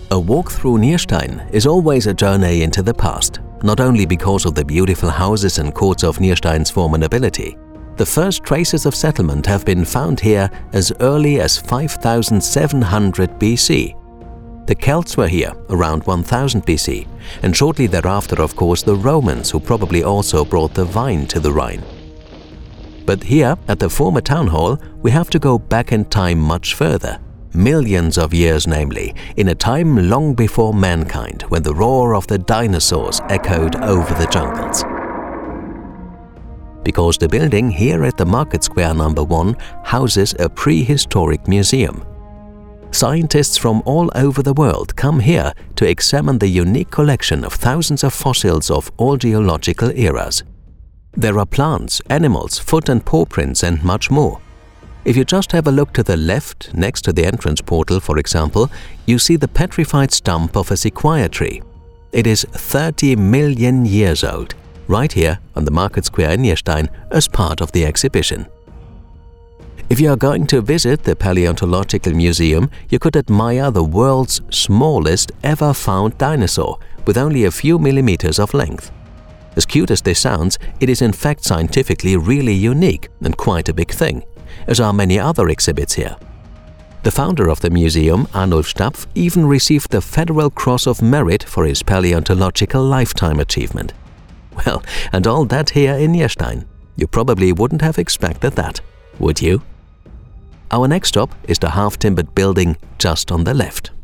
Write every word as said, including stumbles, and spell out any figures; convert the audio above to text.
A walk through Nierstein is always a journey into the past, not only because of the beautiful houses and courts of Nierstein's former nobility. The first traces of settlement have been found here as early as five thousand seven hundred B C. The Celts were here around one thousand B C, and shortly thereafter, of course, the Romans, who probably also brought the vine to the Rhine. But here, at the former town hall, we have to go back in time much further. Millions of years, namely, in a time long before mankind, when the roar of the dinosaurs echoed over the jungles. Because the building here at the Market Square number one houses a prehistoric museum. Scientists from all over the world come here to examine the unique collection of thousands of fossils of all geological eras. There are plants, animals, foot and paw prints, and much more. If you just have a look to the left, next to the entrance portal, for example, you see the petrified stump of a sequoia tree. It is thirty million years old, right here on the Market Square in Nierstein as part of the exhibition. If you are going to visit the Paleontological Museum, you could admire the world's smallest ever found dinosaur with only a few millimeters of length. As cute as this sounds, it is in fact scientifically really unique and quite a big thing, as are many other exhibits here. The founder of the museum, Arnulf Stapf, even received the Federal Cross of Merit for his paleontological lifetime achievement. Well, and all that here in Nierstein. You probably wouldn't have expected that, would you? Our next stop is the half-timbered building just on the left.